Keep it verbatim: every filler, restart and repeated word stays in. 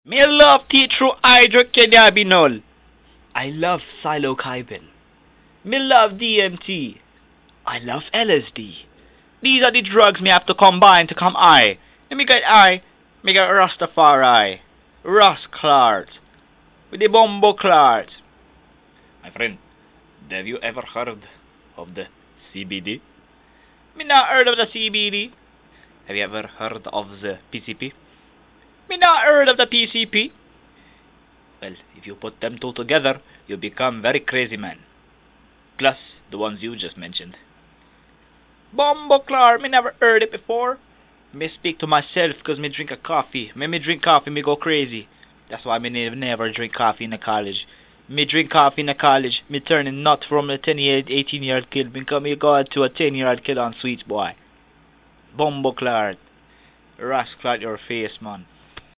Me love tetrohydrocannabinol. I love psilocybin. Me love D M T. I love L S D. These are the drugs me have to combine to come I. Let me get I. Me get Rastafari. Ross Clark. With the Bombo Clark. My friend, have you ever heard of the C B D? Me not heard of the C B D. Have you ever heard of the P C P? Me not heard of the P C P. Well, if you put them two together, you become very crazy man. Plus, the ones you just mentioned. Bombo Clark, me never heard it before. Me speak to myself cause me drink a coffee. Me me drink coffee, me go crazy. That's why me never drink coffee in the college. Me drink coffee in the college, me turning not from a ten year, eighteen year old kid, become me go to a ten year old kid on sweets boy. Bombo Clark. Rascal your face, man.